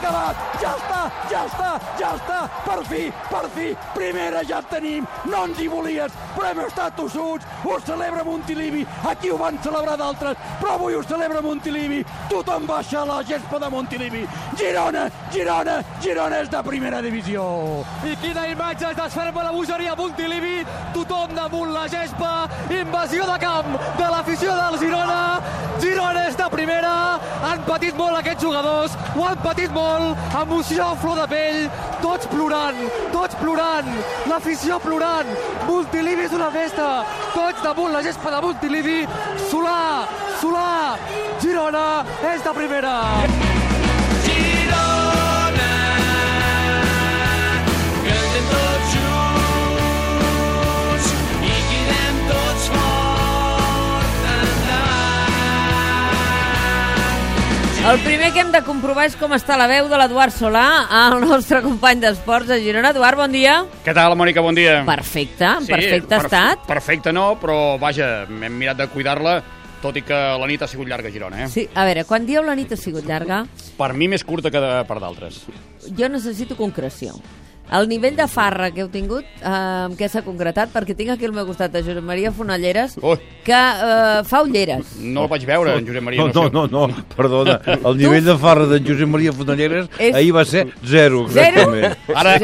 acabat, ja està, per fi, primera ja tenim, no ens hi volies, però hem estat tossuts, ho celebra Montilivi, aquí ho van celebrar d'altres, però avui ho celebra Montilivi, tothom baixa a la gespa de Montilivi, Girona és de primera divisió. I quina imatge es desferma la bogeria Montilivi, tothom damunt la gespa, invasió de camp de l'afició del Girona és de primera, han patit molt aquests jugadors, ho han patit molt, emoció a flor de pell, tots plorant, l'afició plorant, Montilivi és una festa, tots damunt la gespa de Montilivi, Solà, Girona és de primera. El primer que hem de comprovar és com està la veu de l'Eduard Solà, el nostre company d'esports a Girona. Eduard, bon dia. Què tal, Mònica? Bon dia. Perfecte, perfecte ha estat. Perfecte no, però vaja, hem mirat de cuidar-la, tot i que la nit ha sigut llarga a Girona. Sí, a veure, quan dieu la nit ha sigut llarga? Per mi més curta que per d'altres. Jo necessito concreció. El nivell de farra que heu tingut, què s'ha concretat? Perquè tinc aquí al meu costat a Josep Maria Fonalleres, que fa ulleres. No el vaig veure, en Josep Maria. No, perdona. El nivell de farra d'en Josep Maria Fonalleres ahir va ser 0, exactament. Ara,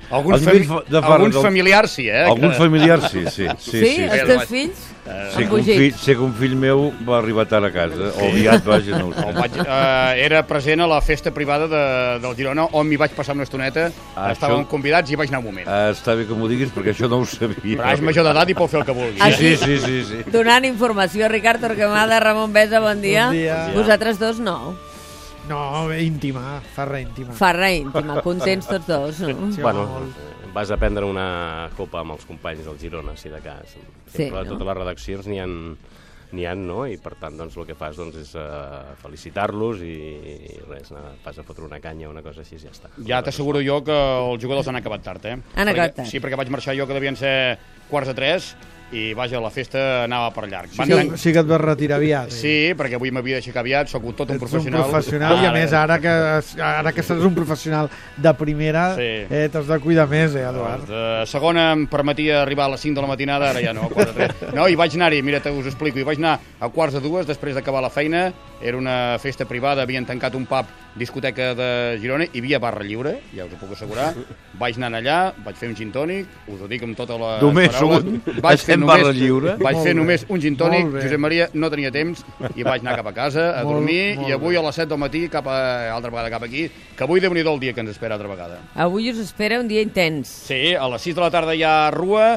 alguns familiars sí, eh? Alguns familiars sí. Sí? Els teus fills? Sé que un fill meu va arribar tard a casa, o aviat, vaja, no ho sé. Era present a la festa privada del Girona, on m'hi vaig passar una estoneta, estàvem convidats i vaig anar un moment. Està bé que m'ho diguis, perquè això no ho sabia. Però és major d'edat i pot fer el que vulgui. Sí. Donant informació, Ricard Torquemada, Ramon Besa, bon dia. Bon dia. Vosaltres dos no. No, íntima, farra íntima. Farra íntima, contents tots dos, no? Sí, bueno, vas a prendre una copa amb els companys del Girona, si de cas. Sí, no? Totes les redaccions n'hi ha, no? I per tant, doncs, el que fas és felicitar-los i res, vas a fotre una canya o una cosa així i ja està. Ja t'asseguro jo que els jugadors han acabat tard, eh? Han acabat tard. Sí, perquè vaig marxar jo, que devien ser 2:45, i vaja, la festa anava per llarg. Sí que et vas retirar aviat. Sí, perquè avui m'havia d'aixecar aviat, sóc tot un professional. Ets un professional i a més ara que seràs un professional de primera t'has de cuidar més, Eduard. De segona em permetia arribar a les 5 de la matinada, ara ja no, a 4:03. No, i vaig anar-hi, mira, us ho explico, i vaig anar a 1:45 després d'acabar la feina, era una festa privada, havien tancat un pub, discoteca de Girona, hi havia barra lliure, ja us ho puc assegurar, vaig anar allà, vaig fer un gin tònic, us ho dic amb totes les paraules, vaig fer només un gin tònic, Josep Maria no tenia temps i vaig anar cap a casa a dormir i avui a les 7 del matí altra vegada cap aquí, que avui Déu-n'hi-do el dia que ens espera altra vegada. Avui us espera un dia intens. Sí, a les 6 de la tarda hi ha rua,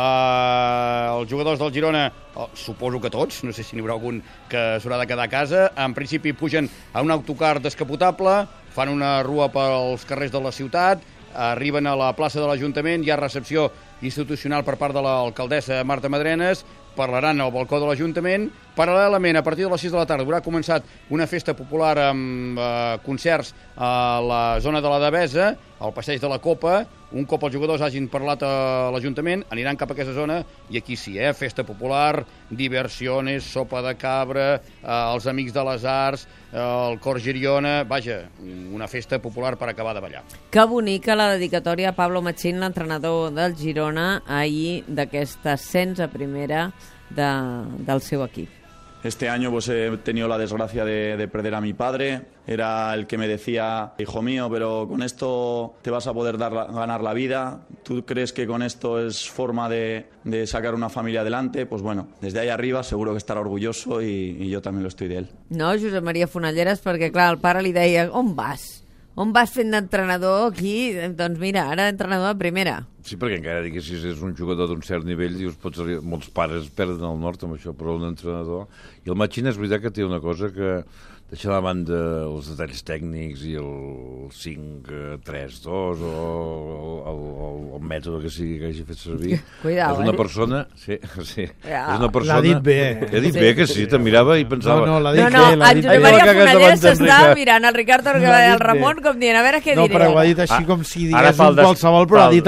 els jugadors del Girona, suposo que tots, no sé si n'hi haurà algun que s'haurà de quedar a casa, en principi pugen a un autocar descapotable, fan una rua pels carrers de la ciutat, arriben a la plaça de l'Ajuntament, hi ha recepció institucional per part de l'alcaldessa Marta Madrenes, parlaran al balcó de l'Ajuntament. Paral·lelament, a partir de les 6 de la tarda, haurà començat una festa popular amb concerts a la zona de la Devesa, al passeig de la Copa. Un cop els jugadors hagin parlat a l'Ajuntament, aniran cap a aquesta zona i aquí sí, festa popular, diversiones, sopa de cabra, els Amics de les Arts, el Cor Girona, vaja, una festa popular per acabar de ballar. Que bonica la dedicatòria a Pablo Machín, l'entrenador del Girona, ahir d'aquest ascens a primera del seu equip. Este año pues he tenido la desgracia de perder a mi padre. Era el que me decía, hijo mío, pero con esto te vas a poder ganar la vida. ¿Tú crees que con esto es forma de sacar una familia adelante? Pues bueno, desde ahí arriba seguro que estarà orgulloso y yo también lo estoy de él. No, Josep Maria Fonalleres, perquè clar, el pare li deia, on vas? On vas fent d'entrenador aquí? Doncs mira, ara entrenador de primera. Sí, perquè encara diguessis és un jugador d'un cert nivell, dius, molts pares perden el nord amb això, però un entrenador... I el Machín és veritat que té una cosa que deixa de banda els detalls tècnics i el 5-3-2 o el mètode que sigui que hagi fet servir. Cuidao, és una persona... Sí. Ja. És una persona... L'ha dit bé. He dit bé, que sí, te mirava i pensava... No, l'ha dit bé. No, en Josep Maria Fonalleres s'està mirant el Ricard Torquemada i el Ramon com dient, a veure què diré. No, però ho ha dit així com si digués un qualsevol, però ha dit el que tocava.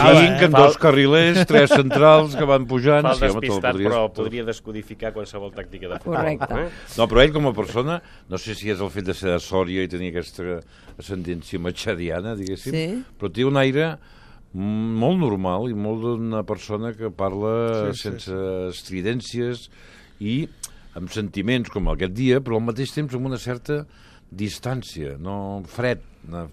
5 en 2 carrilers, 3 centrals que van pujant. Fa el despistat, però podria descodificar qualsevol tàctica de futbol. Correcte. No, però ell com a persona, no sé si és el fet de ser de Sòria i tenir aquesta ascendència matxadiana, diguéssim, però té un aire molt normal i molt d'una persona que parla sense estridències i amb sentiments com aquest dia, però al mateix temps amb una certa distància, no fred,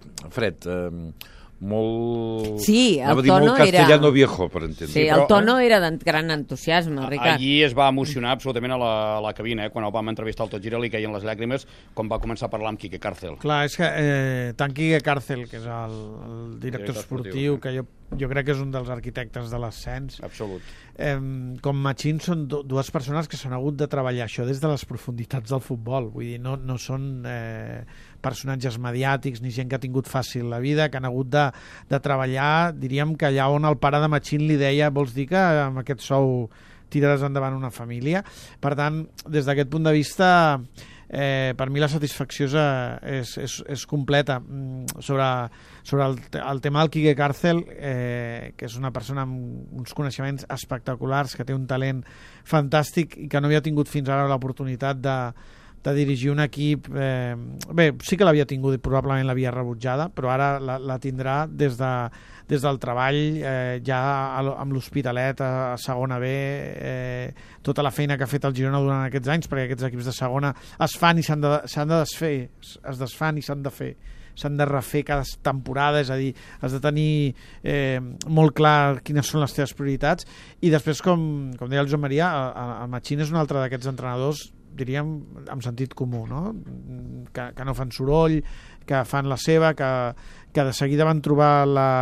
molt... Sí, el tono molt castellano viejo, per entendre. Sí, el tono era de gran entusiasme, Ricard. Allí es va emocionar absolutament a la cabina, quan el vam entrevistar al Tot Gira, li caien les llàgrimes quan va començar a parlar amb Quique Cárcel. Clar, és que tant Quique Cárcel, que és el director esportiu, que jo crec que és un dels arquitectes de l'ascens. Absolut. Com Machín són dues persones que s'han hagut de treballar això des de les profunditats del futbol. Vull dir, no són personatges mediàtics ni gent que ha tingut fàcil la vida, que han hagut de treballar, diríem que allà on el pare de Machín li deia vols dir que amb aquest sou tiraràs endavant una família. Per tant, des d'aquest punt de vista, per mi la satisfacció és completa. Sobre el tema del Quique Cárcel, que és una persona amb uns coneixements espectaculars, que té un talent fantàstic i que no havia tingut fins ara l'oportunitat de dirigir un equip. Bé, sí que l'havia tingut i probablement l'havia rebutjada, però ara la tindrà des del treball ja amb l'Hospitalet a segona B, tota la feina que ha fet el Girona durant aquests anys, perquè aquests equips de segona es fan i s'han de desfer, es desfan i s'han de refer cada temporada, és a dir, has de tenir molt clar quines són les teves prioritats. I després, com deia el Joan Maria, el Machín és un altre d'aquests entrenadors, diríem, amb sentit comú, no? Que no fan soroll, que fan la seva, que de seguida van trobar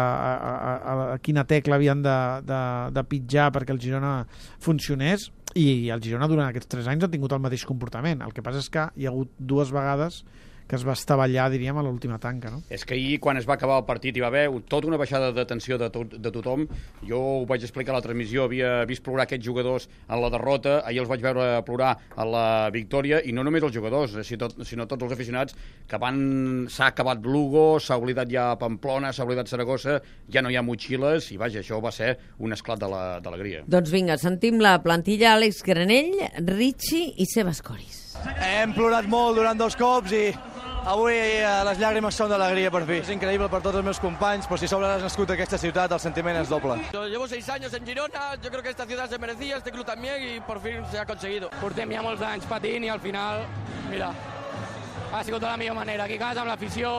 a quina tecla havien de pitjar perquè el Girona funcionés, i el Girona durant aquests 3 anys ha tingut el mateix comportament. El que passa és que hi ha hagut 2 vegades que es va estavellar, diríem, a l'última tanca, no? És que ahir, quan es va acabar el partit, hi va haver tota una baixada de tensió de tothom. Jo ho vaig explicar a la transmissió, havia vist plorar aquests jugadors en la derrota, ahir els vaig veure plorar a la victòria, i no només els jugadors, sinó tots els aficionats, que s'ha acabat Lugo, s'ha oblidat ja Pamplona, s'ha oblidat Saragossa, ja no hi ha motxilles, i vaja, això va ser un esclat d'alegria. Doncs vinga, sentim la plantilla: Àlex Granell, Richie i Sebas Coris. Hem plorat molt durant 2 cops i avui les llàgrimes són d'alegría por fin. Es increíble per tots els meus companys, però si sobre has nascut a aquesta ciutat el sentiment és doble. Yo llevo 6 años en Girona, yo creo que esta ciudad se merecía, este club también, y por fin se ha conseguido. Portem ja molts anys patint i al final, mira, ha sigut de la millor manera, aquí a casa amb l'afició,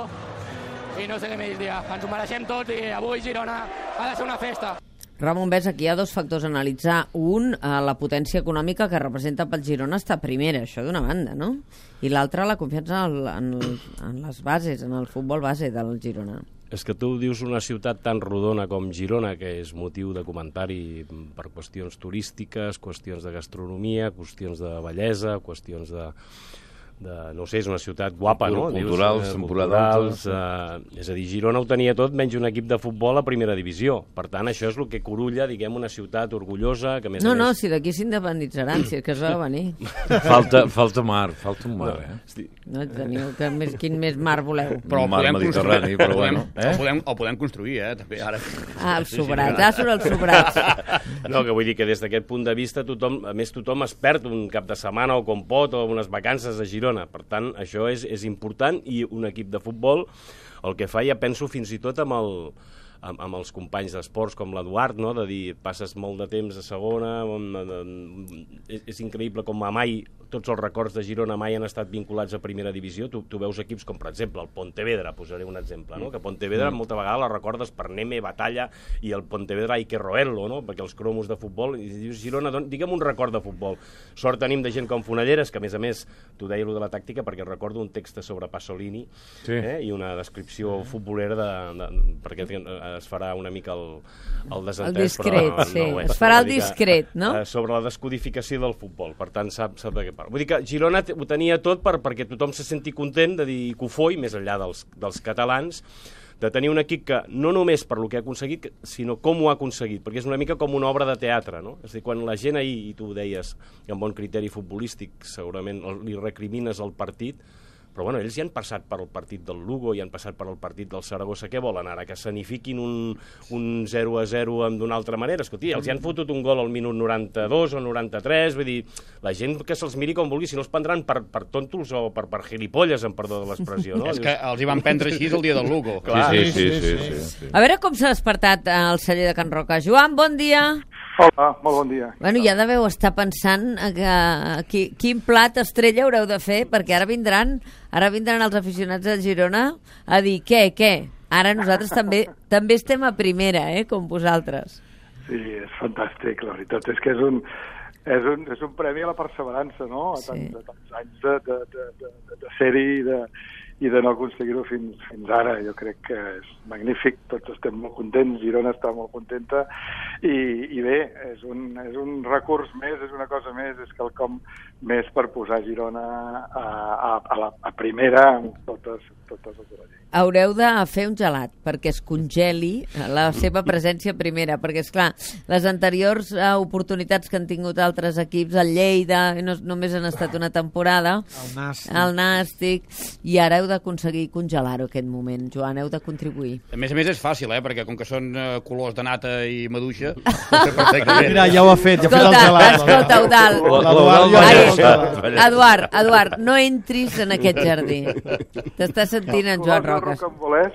i no sé què més dir, ens ho mereixem tot i avui Girona ha de ser una festa. Ramon, ves, aquí hi ha 2 factors a analitzar. Un, la potència econòmica que representa pel Girona està primera, això d'una banda, no? I l'altra, la confiança en les bases, en el futbol base del Girona. És que tu dius una ciutat tan rodona com Girona, que és motiu de comentari per qüestions turístiques, qüestions de gastronomia, qüestions de bellesa, qüestions de no sé, és una ciutat guapa, no? Culturals, temporals. És a dir, Girona ho tenia tot menys un equip de futbol a primera divisió. Per tant, això és el que Corulla, diguem, una ciutat orgullosa, que més a més... No, si d'aquí s'independitzaran, si és que es va venir. Falta un mar, No, teniu, quin més mar voleu? Però el mar Mediterrani, però bueno. El podem construir, també, ara. El sobrats, sobre els sobrats. No, que vull dir que des d'aquest punt de vista tothom es perd un cap de setmana o com pot, o unes vacances a Girona. Per tant, això és important, i un equip de futbol el que fa, ja penso fins i tot amb els companys d'esports com l'Eduard, no? De dir, passes molt de temps a segona, és increïble com mai tots els records de Girona mai han estat vinculats a primera divisió. Tu veus equips com, per exemple, el Pontevedra, posaré un exemple, no? Que Pontevedra molta vegada la recordes per Neme, Batalla, i el Pontevedra Ike Roello, no? Perquè els cromos de futbol, i dius, Girona, digue'm un record de futbol. Sort tenim de gent com Fonalleres, que a més, tu deia allò de la tàctica, perquè recordo un text sobre Pasolini, i una descripció futbolera perquè es farà una mica el desentès. El discret, sí. Es farà el discret, no? Sobre la descodificació del futbol. Per tant, sap de què parla. Vull dir que Girona ho tenia tot perquè tothom se senti content de dir que ho foi, més enllà dels catalans, de tenir un equip que no només per lo que ha aconseguit, sinó com ho ha aconseguit, perquè és una mica com una obra de teatre, no? És a dir, quan la gent ahir, i tu ho deies, amb bon criteri futbolístic, segurament li recrimines el partit, però bueno, ells ja han passat per el partit del Lugo, ja han passat per el partit del Saragossa, què volen ara? Que s'anifiquin un 0-0 d'una altra manera? Escolti, els hi han fotut un gol al minut 92 o 93, vull dir, la gent que se'ls miri com vulgui, si no els prendran per tontos o per gilipolles, en perdó de l'expressió, no? És que els hi van prendre així el dia del Lugo. Sí. A veure com s'ha despertat el celler de Can Roca. Joan, bon dia. Hola, molt bon dia. Bueno, ja deveu estar pensant quin plat estrella haureu de fer, perquè ara vindran els aficionats de Girona a dir, què? Ara nosaltres també estem a primera, com vosaltres. Sí, és fantàstic, la veritat és que és un premi a la perseverança, no? A tants anys de ser-hi i de no aconseguir-ho fins ara. Jo crec que és magnífic, tots estem molt contents, Girona està molt contenta i bé, és un recurs més, és una cosa més, és quelcom més per posar Girona a primera amb totes les de la llei. Haureu de fer un gelat perquè es congeli la seva presència primera, perquè esclar, les anteriors oportunitats que han tingut altres equips, el Lleida, només han estat una temporada, el Nàstic, i ara heu d'aconseguir congelar-ho aquest moment. Joan, heu de contribuir. A més és fàcil, perquè com que són colors de nata i maduixa, perfectament. Mira, ja ho ha fet, ja ha fet el gelat. Escolta, Eduard, no entris en aquest jardí. T'està sentint en Joan Roca. Els rocambolers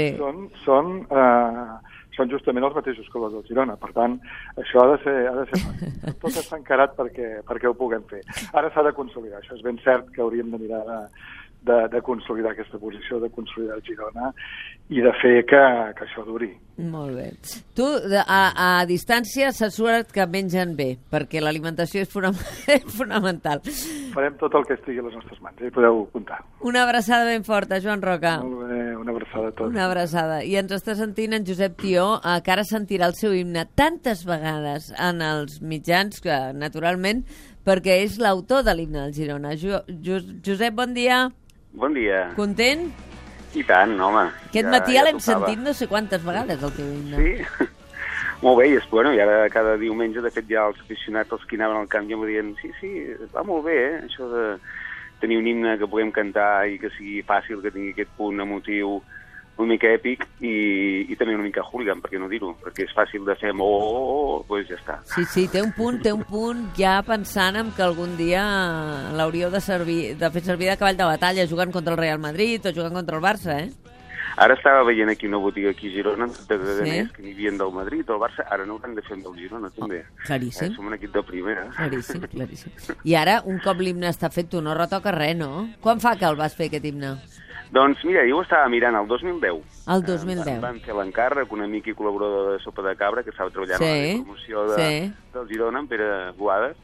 són justament els mateixos colors del Girona, per tant, això ha de ser fàcil. Tot està encarat perquè ho puguem fer. Ara s'ha de consolidar, això és ben cert que hauríem de mirar de consolidar aquesta posició, de consolidar el Girona i de fer que això duri. Molt bé. Tu, a distància, s'assegura't que mengen bé, perquè l'alimentació és fonamental. Farem tot el que estigui a les nostres mans, hi podeu comptar. Una abraçada ben forta, Joan Roca. Molt bé, una abraçada a tots. Una abraçada. I ens està sentint en Josep Tió, que ara sentirà el seu himne tantes vegades en els mitjans, que naturalment, perquè és l'autor de l'himne del Girona. Josep, bon dia. Bon dia. Content? I tant, home. Aquest matí l'hem sentit no sé quantes vegades, el teu himne. Sí? Molt bé, i ara cada diumenge, de fet, ja els aficionats, els que anaven al camp, ja m'ho diuen, sí, va molt bé, això de tenir un himne que puguem cantar i que sigui fàcil, que tingui aquest punt emotiu una mica èpic i també una mica hooligan, per què no dir-ho? Perquè és fàcil de fer doncs ja està. Sí, té un punt ja pensant en que algun dia l'hauríeu de fer servir de cavall de batalla jugant contra el Real Madrid o jugant contra el Barça, Ara estava veient aquí una botiga aquí a Girona, de més, que n'hi havia del Madrid, del Barça, ara no hauran de fer del Girona, també. Claríssim. Som un equip de primera. Claríssim. I ara, un cop l'himne està fet, tu no retoques res, no? Quan fa que el vas fer, aquest himne? Doncs mira, jo ho estava mirant el 2010. El 2010. Van fer l'encàrrec, un amic i col·laborador de Sopa de Cabra, que estava treballant a la promoció del Girona, en Pere Boades,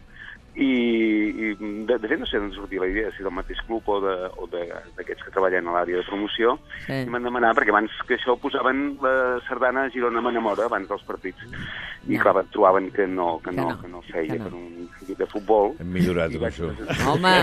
i de fet no sé d'on sortia la idea, si del mateix club o d'aquests que treballen a l'àrea de promoció, i m'han demanat, perquè abans que això posaven la sardana Girona m'enamora abans dels partits, i clar, trobaven que no feia per un equip de futbol. Hem millorat amb això. Home!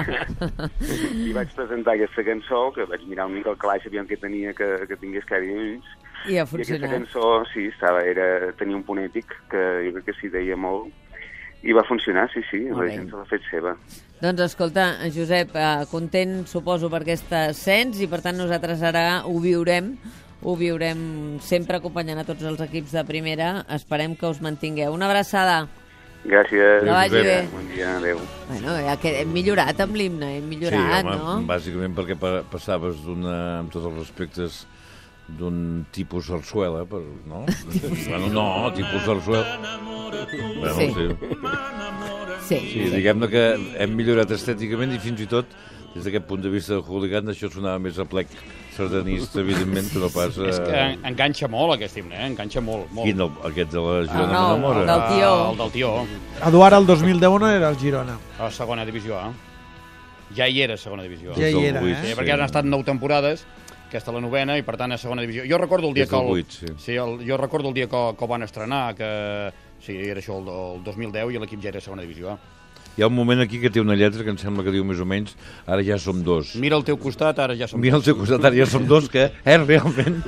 I vaig presentar aquesta cançó, que vaig mirar una mica el calaix, aviam què tenia que tingués cada dia, i ha funcionat. I aquesta cançó, sí, tenia un punt èpic, que jo crec que s'hi deia molt, i va funcionar, sí, la gent se l'ha fet seva. Doncs escolta, Josep, content, suposo, per aquest ascens, i per tant nosaltres ara ho viurem sempre acompanyant a tots els equips de primera. Esperem que us mantingueu. Una abraçada. Gràcies. Que vagi bé. Bon dia, adéu. Bueno, ja que hem millorat amb l'himne, no? Bàsicament perquè passaves amb tots els respectes d'un tipus sarsuela, no? No, tipus sarsuela. Sí, diguem-ne que hem millorat estèticament i fins i tot, des d'aquest punt de vista de hooligan, això sonava més a plec sardanista, evidentment, que no pas... És que enganxa molt, aquest himne, enganxa molt. Quin, aquest de la Girona m'enamora? El del Tió. Eduard, el 2010 no era el Girona? A segona divisió, Ja hi era a segona divisió. Ja hi era, perquè han estat 9 temporades, aquesta la novena, i per tant a segona divisió. Jo recordo el dia jo recordo el dia que ho van estrenar, que sí, era això el 2010 i l'equip ja era a segona divisió. Hi ha un moment aquí que té una lletra que em sembla que diu més o menys ara ja som dos. Mira al teu costat, ara ja som dos. Mira al teu costat, ara ja som dos, que realment...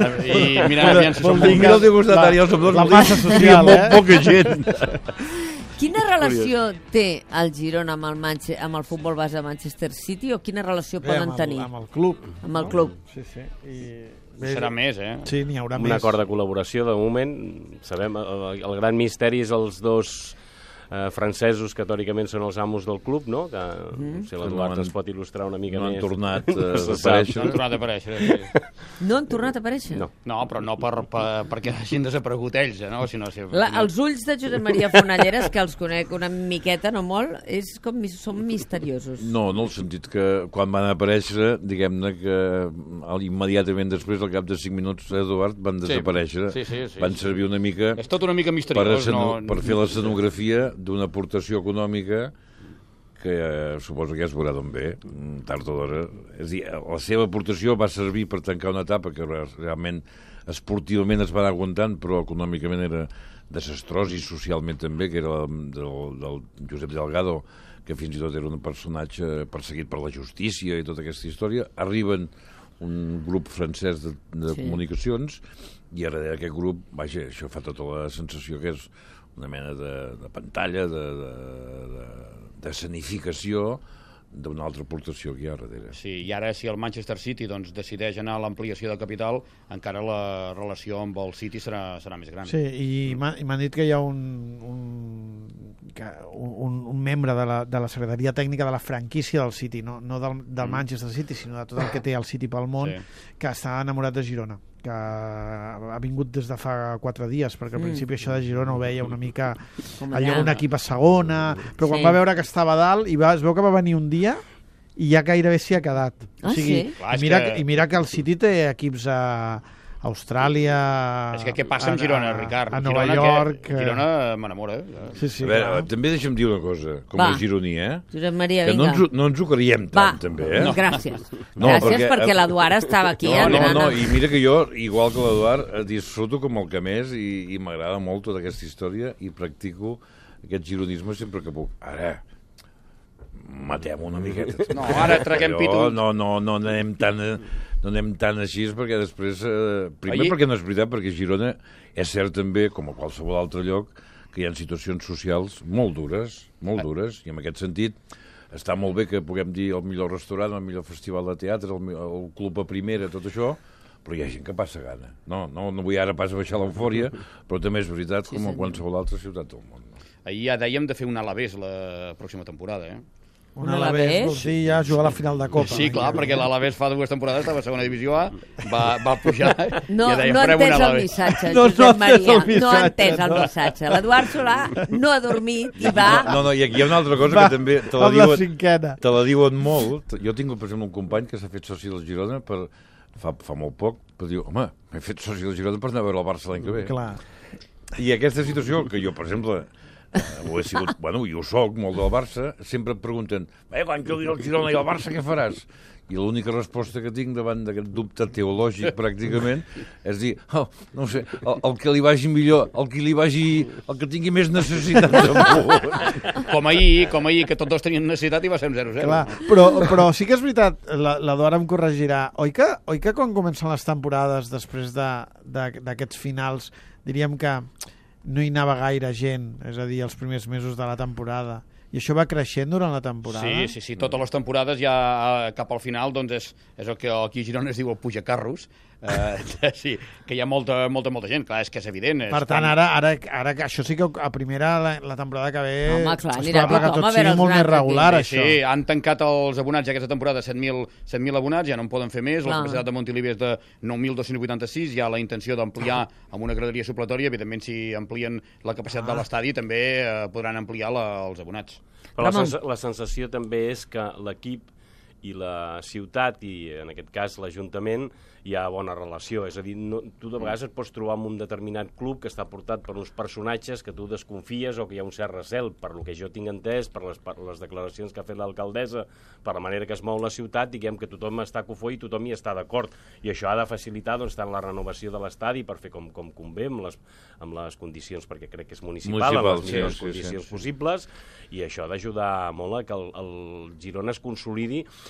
I mira, aviam si som Mira al teu costat, ara ja som dos. La massa social, Poca gent. Quina relació té el Girona amb el futbol base de Manchester City o quina relació poden tenir? Amb el club. Amb el club. Sí. Serà més, Sí, n'hi haurà més. Un acord de col·laboració, de moment, sabem, el gran misteri és els dos francesos que teòricament són els amos del club, no? Que si l'Eduard es pot il·lustrar una mica més. No han tornat a aparèixer. No han tornat a aparèixer, sí. No han tornat a aparèixer? No, però no perquè hagin desaparegut ells, no? Els ulls de Josep Maria Fonalleres, que els conec una miqueta, no molt, són misteriosos. No, en el sentit que quan van aparèixer, diguem-ne que immediatament després, al cap de 5 minuts, Eduard, van desaparèixer. Sí. Van servir una mica... És tot una mica misteriós, per fer l'escenografia d'una aportació econòmica que suposo que ja es veurà d'on ve, tard o d'hora. És a dir, la seva aportació va servir per tancar una etapa que realment esportivament es va anar aguantant, però econòmicament era desastrós i socialment també, que era del Josep Delgado, que fins i tot era un personatge perseguit per la justícia i tota aquesta història. Arriben un grup francès de comunicacions i ara d'aquest grup, vaja, això fa tota la sensació que és una mena de pantalla, de escenificació d'una altra aportació que hi ha darrere. Sí, i ara si el Manchester City decideix anar a l'ampliació de capital, encara la relació amb el City serà més gran. Sí, i m'han dit que hi ha un membre de la secretaria tècnica de la franquícia del City, no del Manchester City, sinó de tot el que té el City pel món, que està enamorat de Girona, que ha vingut des de fa 4 dies, perquè al principi això de Girona ho veia una mica allò un equip a segona, però quan va veure que estava a dalt es veu que va venir un dia i ja gairebé s'hi ha quedat. O sigui, i mira que el City té equips a Austràlia, és que què passa amb Girona, Ricard? A Nova York... Sí, m'enamora. Sí, a veure, també deixa'm dir una cosa, com a gironí, Josep Maria, vinga. Que no ens ho creiem tant, també, No. Gràcies. Gràcies perquè l'Eduard estava aquí. No, i mira que jo, igual que l'Eduard, disfruto com el que més i m'agrada molt tota aquesta història i practico aquest gironisme sempre que puc. Ara, matem una miqueta. No, ara traguem pito. No anem tan així perquè després... Primer perquè no és veritat, perquè Girona és cert també, com a qualsevol altre lloc, que hi ha situacions socials molt dures, i en aquest sentit està molt bé que puguem dir el millor restaurant, el millor festival de teatre, el club a primera, tot això, però hi ha gent que passa gana. No vull ara pas baixar l'eufòria, però també és veritat com a qualsevol altra ciutat del món. Ahir ja dèiem de fer un Alavés la pròxima temporada, Un Alavés, vols dir ja jugar a la final de Copa. Sí, clar, perquè l'Alavés fa 2 temporades estava a segona divisió A, va pujar no i deia, ha entès el missatge, Josep Maria. No ha entès el missatge. L'Eduard Solà no ha dormit i va... No, i aquí hi ha una altra cosa que també te la diuen molt. Jo tinc, per exemple, un company que s'ha fet soci del Girona fa molt poc, però diu, home, m'he fet soci del Girona per anar a veure el Barça l'any que ve. Clar. I aquesta situació, que jo, per exemple... ho he sigut, jo soc molt del Barça, sempre em pregunten, quan jugui el Girona i el Barça què faràs? I l'única resposta que tinc davant d'aquest dubte teològic pràcticament és dir, no sé, el que li vagi millor, el que tingui més necessitat d'amor. Com ahir, que tots dos tenien necessitat i va ser un 0-0. Clar, però sí que és veritat, l'Eduard em corregirà, oi que quan comencen les temporades després d'aquests finals, diríem que no hi anava gaire gent, és a dir, els primers mesos de la temporada, i això va creixent durant la temporada? Sí, totes les temporades ja cap al final és el que aquí a Girona es diu el pujacarros, sí, que hi ha molta gent, clar, és que és evident. Per tant, ara això sí que a primera la temporada que ve és probable que tot sigui molt més regular, això. Sí, han tancat els abonats aquesta temporada, 7.000 abonats, ja no en poden fer més, la capacitat de Montilivi és de 9.286, hi ha la intenció d'ampliar amb una graderia supletòria, evidentment si amplien la capacitat de l'estadi també podran ampliar els abonats. Però la sensació també és que l'equip i la ciutat, i en aquest cas l'Ajuntament, hi ha bona relació. És a dir, tu de vegades et pots trobar en un determinat club que està portat per uns personatges que tu desconfies o que hi ha un cert recel, per lo que jo tinc entès, per les declaracions que ha fet l'alcaldessa, per la manera que es mou la ciutat, diguem que tothom està a cofó i tothom hi està d'acord. I això ha de facilitar tant la renovació de l'estadi per fer com convé amb les condicions, perquè crec que és municipal, amb les millors condicions possibles, i això ha d'ajudar molt a que el Girona es consolidi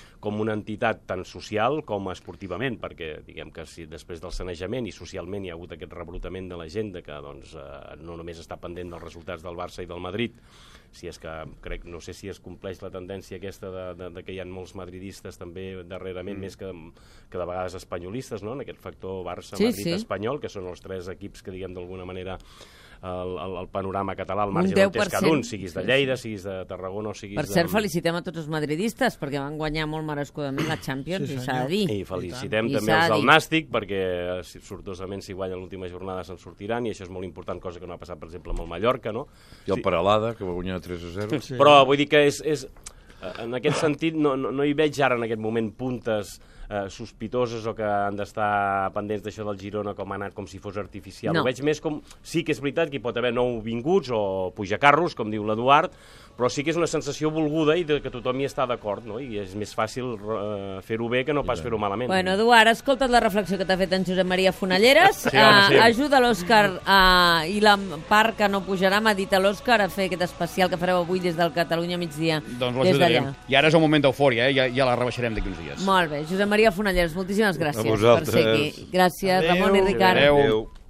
com una entitat tan social com esportivament, perquè diguem que si després del sanejament i socialment hi ha hagut aquest rebrotament de la gent que doncs, no només està pendent dels resultats del Barça i del Madrid, si és que no sé si es compleix la tendència aquesta de que hi ha molts madridistes també darrerament, més que de vegades espanyolistes, no? En aquest factor Barça-Madrid-Espanyol, que són els tres equips que, diguem, d'alguna manera el panorama català, al marge d'on és cada un, siguis de Lleida, siguis de Tarragona o siguis... Per cert, felicitem a tots els madridistes, perquè van guanyar molt merescudament la Champions, i s'ha de dir. I felicitem també els del Nàstic, perquè sortosament si guanyen l'última jornada se'n sortiran, i això és molt important, cosa que no ha passat, per exemple, amb el Mallorca, no? I el Peralada, que va guanyar 3-0. Però vull dir que en aquest sentit no hi veig ara en aquest moment puntes sospitoses o que han d'estar pendents d'això del Girona com ha anat com si fos artificial. Ho veig més com... Sí que és veritat que hi pot haver nou vinguts o pujacarros, com diu l'Eduard, però sí que és una sensació volguda i que tothom hi està d'acord, no? I és més fàcil fer-ho bé que no pas fer-ho malament. Bueno, Eduard, escolta't la reflexió que t'ha fet en Josep Maria Fonalleres. Ajuda l'Òscar i la part que no pujarà, m'ha dit a l'Òscar, a fer aquest especial que fareu avui des del Catalunya migdia. Doncs l'ajudarem. I ara és el moment d'eufòria, ja la rebaixarem d'aquí uns dies. Molt bé. Josep Maria Fonalleres, moltíssimes gràcies per ser aquí. Gràcies, Ramon i Ricard. Adéu.